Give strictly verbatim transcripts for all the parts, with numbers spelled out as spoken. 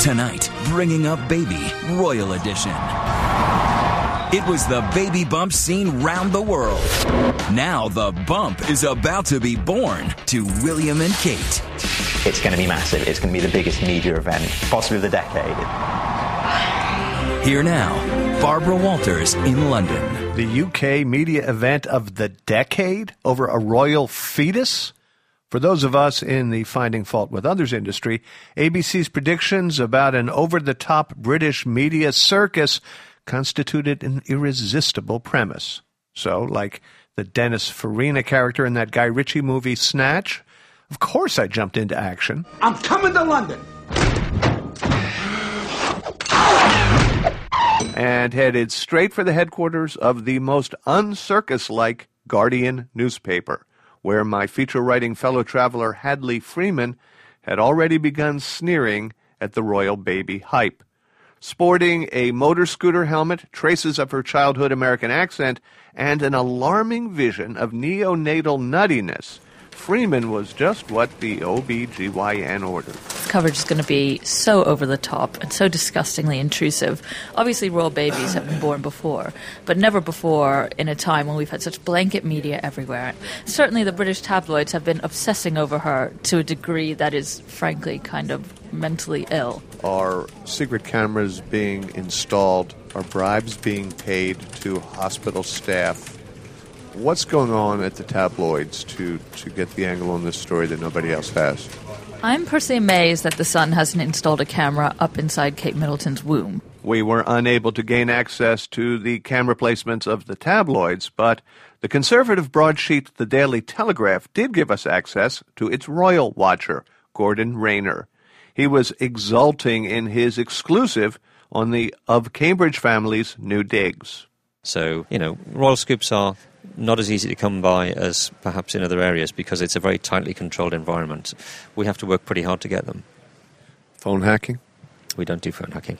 Tonight, Bringing Up Baby, Royal Edition. It was the baby bump seen round the world. Now the bump is about to be born to William and Kate. It's going to be massive. It's going to be the biggest media event, possibly of the decade. Here now, Barbara Walters in London. The U K media event of the decade over a royal fetus? For those of us in the Finding Fault with Others industry, A B C's predictions about an over-the-top British media circus constituted an irresistible premise. So, like the Dennis Farina character in that Guy Ritchie movie Snatch, of course I jumped into action. I'm coming to London! And headed straight for the headquarters of the most un-circus-like Guardian newspaper, where my feature-writing fellow traveler Hadley Freeman had already begun sneering at the royal baby hype. Sporting a motor scooter helmet, traces of her childhood American accent, and an alarming vision of neonatal nuttiness, Freeman was just what the O B G Y N ordered. This coverage is going to be so over the top and so disgustingly intrusive. Obviously, royal babies have been born before, but never before in a time when we've had such blanket media everywhere. Certainly, the British tabloids have been obsessing over her to a degree that is, frankly, kind of mentally ill. Are secret cameras being installed? Are bribes being paid to hospital staff? What's going on at the tabloids to, to get the angle on this story that nobody else has? I'm personally amazed that The Sun hasn't installed a camera up inside Kate Middleton's womb. We were unable to gain access to the camera placements of the tabloids, but the conservative broadsheet The Daily Telegraph did give us access to its royal watcher, Gordon Rayner. He was exulting in his exclusive on the Of Cambridge family's new digs. So, you know, royal scoops are not as easy to come by as perhaps in other areas because it's a very tightly controlled environment. We have to work pretty hard to get them. Phone hacking? We don't do phone hacking.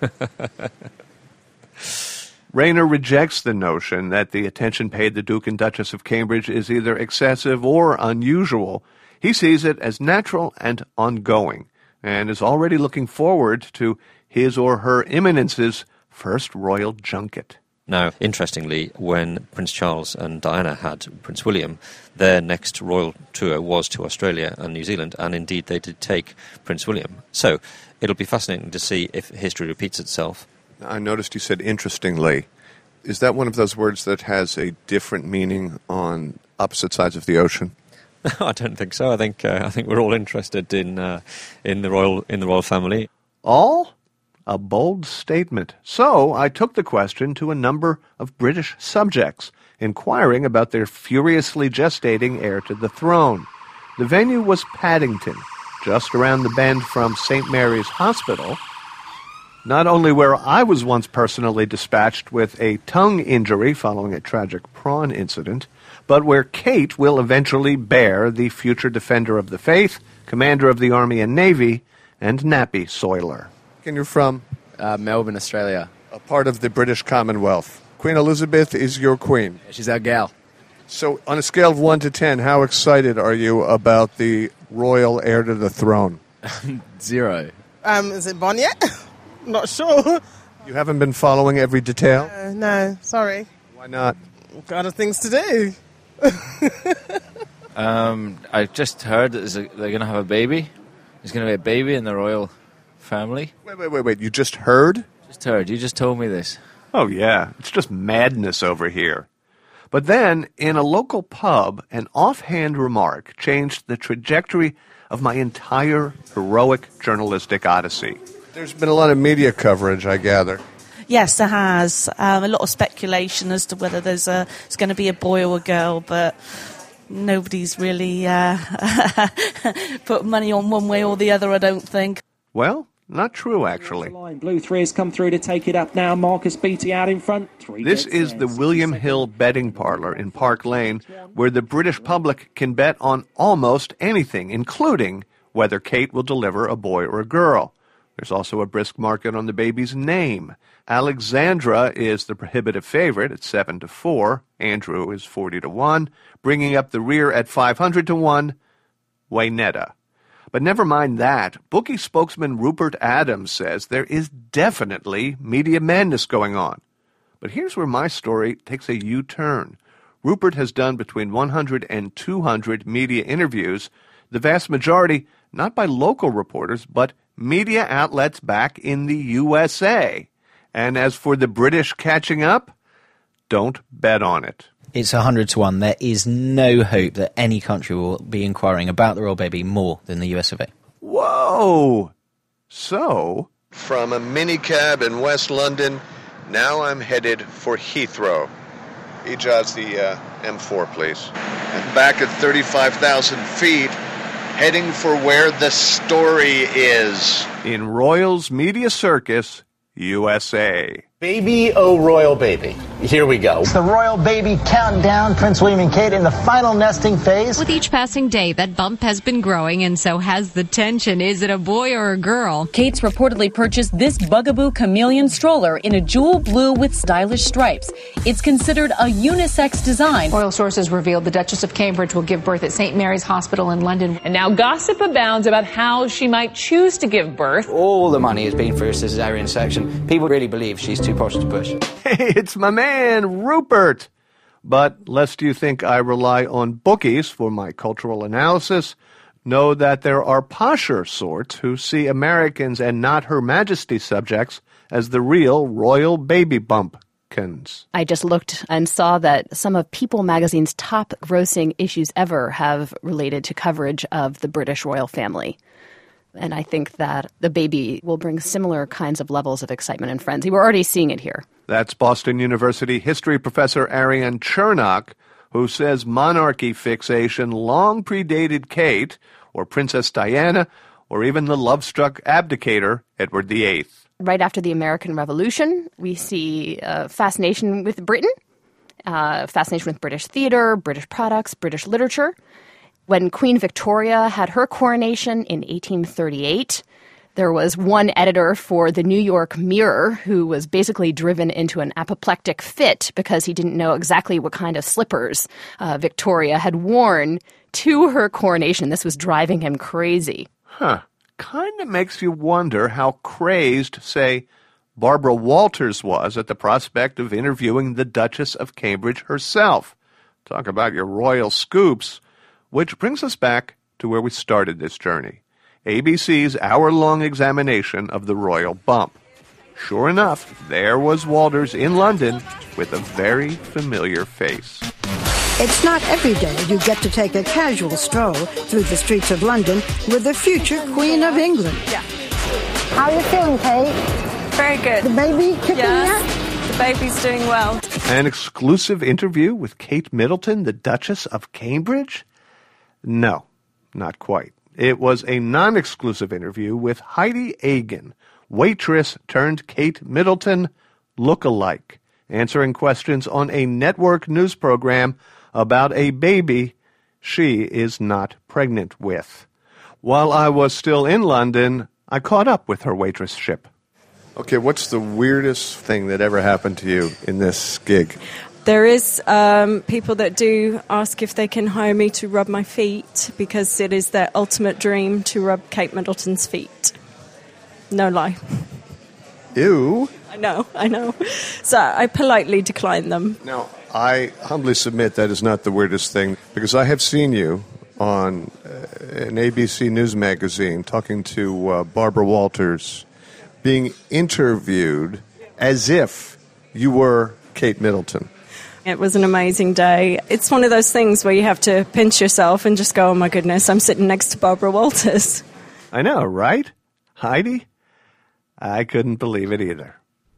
Rayner rejects the notion that the attention paid the Duke and Duchess of Cambridge is either excessive or unusual. He sees it as natural and ongoing, and is already looking forward to his or her Eminence's first royal junket. Now, interestingly, when Prince Charles and Diana had Prince William, their next royal tour was to Australia and New Zealand, and indeed they did take Prince William. So it'll be fascinating to see if history repeats itself. I noticed you said interestingly. Is that one of those words that has a different meaning on opposite sides of the ocean? I don't think so. I think uh, I think we're all interested in uh, in the royal in the royal family. All? A bold statement. So I took the question to a number of British subjects, inquiring about their furiously gestating heir to the throne. The venue was Paddington, just around the bend from Saint Mary's Hospital, not only where I was once personally dispatched with a tongue injury following a tragic prawn incident, but where Kate will eventually bear the future defender of the faith, commander of the Army and Navy, and nappy soiler. And you're from? Uh, Melbourne, Australia. A part of the British Commonwealth. Queen Elizabeth is your queen. She's our gal. So, on a scale of one to ten, how excited are you about the royal heir to the throne? Zero. Um, is it Bon yet? Not sure. You haven't been following every detail? Uh, no, sorry. Why not? Got other things to do. um, I just heard that a, they're going to have a baby. There's going to be a baby in the royal family. Wait, wait, wait, wait. You just heard? Just heard. You just told me this. Oh, yeah. It's just madness over here. But then, in a local pub, an offhand remark changed the trajectory of my entire heroic journalistic odyssey. There's been a lot of media coverage, I gather. Yes, there has. Um, a lot of speculation as to whether there's a, it's going to be a boy or a girl, but nobody's really uh, put money on one way or the other, I don't think. Well, not true, actually. Blue three has come through to take it up now. Marcus Beattie out in front. Three this is the William Hill betting parlor in Park Lane, where the British public can bet on almost anything, including whether Kate will deliver a boy or a girl. There's also a brisk market on the baby's name. Alexandra is the prohibitive favorite at seven to four. Andrew is forty to one. Bringing up the rear at five hundred to one, Waynetta. But never mind that. Bookie spokesman Rupert Adams says there is definitely media madness going on. But here's where my story takes a U-turn. Rupert has done between one hundred and two hundred media interviews, the vast majority not by local reporters, but media outlets back in the U S A. And as for the British catching up, don't bet on it. It's one hundred to one. There is no hope that any country will be inquiring about the royal baby more than the U S of A. Whoa! So, from a minicab in West London, now I'm headed for Heathrow. Ejaz the uh, M four, please. I'm back at thirty-five thousand feet, heading for where the story is. In Royals Media Circus, U S A. Baby, oh royal baby. Here we go. It's the royal baby countdown. Prince William and Kate in the final nesting phase. With each passing day, that bump has been growing, and so has the tension. Is it a boy or a girl? Kate's reportedly purchased this Bugaboo chameleon stroller in a jewel blue with stylish stripes. It's considered a unisex design. Royal sources revealed the Duchess of Cambridge will give birth at Saint Mary's Hospital in London. And now gossip abounds about how she might choose to give birth. All the money has been for a cesarean section. People really believe she's too posh to push. Hey, it's my man, Rupert. But lest you think I rely on bookies for my cultural analysis, know that there are posher sorts who see Americans and not Her Majesty subjects as the real royal baby bumpkins. I just looked and saw that some of People magazine's top grossing issues ever have related to coverage of the British royal family. And I think that the baby will bring similar kinds of levels of excitement and frenzy. We're already seeing it here. That's Boston University history professor Ariane Chernock, who says monarchy fixation long predated Kate, or Princess Diana, or even the love-struck abdicator, Edward the Eighth. Right after the American Revolution, we see uh, fascination with Britain, uh, fascination with British theater, British products, British literature. When Queen Victoria had her coronation in eighteen thirty-eight, there was one editor for the New York Mirror who was basically driven into an apoplectic fit because he didn't know exactly what kind of slippers uh, Victoria had worn to her coronation. This was driving him crazy. Huh. Kind of makes you wonder how crazed, say, Barbara Walters was at the prospect of interviewing the Duchess of Cambridge herself. Talk about your royal scoops. Which brings us back to where we started this journey, A B C's hour-long examination of the royal bump. Sure enough, there was Walters in London with a very familiar face. It's not every day you get to take a casual stroll through the streets of London with the future Queen of England. Yeah. How are you feeling, Kate? Very good. The baby kicking yes. yet? The baby's doing well. An exclusive interview with Kate Middleton, the Duchess of Cambridge? No, not quite. It was a non-exclusive interview with Heidi Agin, waitress turned Kate Middleton look-alike, answering questions on a network news program about a baby she is not pregnant with. While I was still in London, I caught up with her waitress-ship. Okay, what's the weirdest thing that ever happened to you in this gig? There is um, people that do ask if they can hire me to rub my feet because it is their ultimate dream to rub Kate Middleton's feet. No lie. Ew. I know, I know. So I politely decline them. Now, I humbly submit that is not the weirdest thing because I have seen you on uh, an A B C News magazine talking to uh, Barbara Walters, being interviewed as if you were Kate Middleton. It was an amazing day. It's one of those things where you have to pinch yourself and just go, oh my goodness, I'm sitting next to Barbara Walters. I know, right? Heidi? I couldn't believe it either.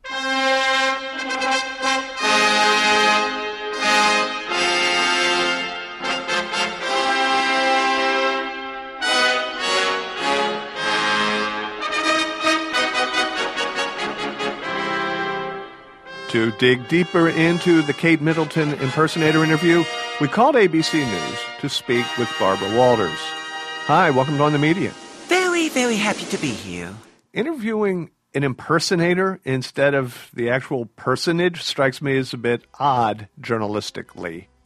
To dig deeper into the Kate Middleton impersonator interview, we called A B C News to speak with Barbara Walters. Hi, welcome to On the Media. Very, very happy to be here. Interviewing an impersonator instead of the actual personage strikes me as a bit odd journalistically. Oh,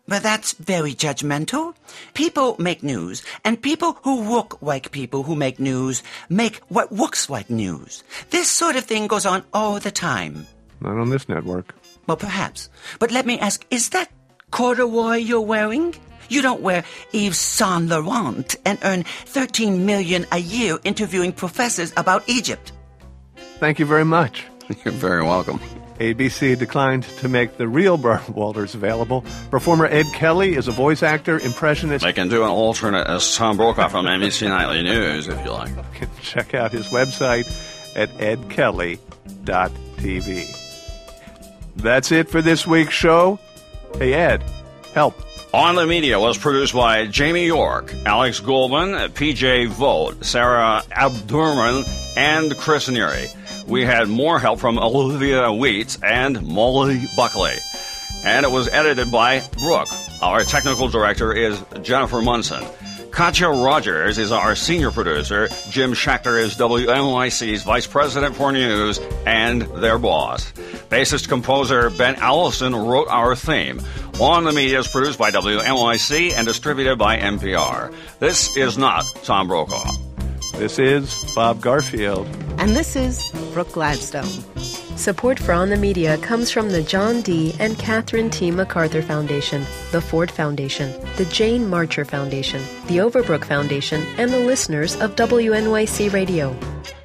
But that's very judgmental. People make news, and people who look like people who make news make what looks like news. This sort of thing goes on all the time. Not on this network. Well, perhaps. But let me ask, is that corduroy you're wearing? You don't wear Yves Saint Laurent and earn thirteen million dollars a year interviewing professors about Egypt. Thank you very much. You're very welcome. A B C declined to make the real Barbara Walters available. Performer Ed Kelly is a voice actor, impressionist. They can do an alternate as Tom Brokaw from N B C Nightly News, if you like. Check out his website at ed kelly dot t v. That's it for this week's show. Hey, Ed, help. On the Media was produced by Jamie York, Alex Goldman, P J Vogt, Sarah Abdurman, and Chris Neary. We had more help from Olivia Wheats and Molly Buckley. And it was edited by Brooke. Our technical director is Jennifer Munson. Katja Rogers is our senior producer. Jim Schachter is W N Y C's vice president for news and their boss. Bassist composer Ben Allison wrote our theme. On the Media is produced by W N Y C and distributed by N P R. This is not Tom Brokaw. This is Bob Garfield. And this is Brooke Gladstone. Support for On the Media comes from the John D. and Catherine T. MacArthur Foundation, the Ford Foundation, the Jane Marcher Foundation, the Overbrook Foundation, and the listeners of W N Y C Radio.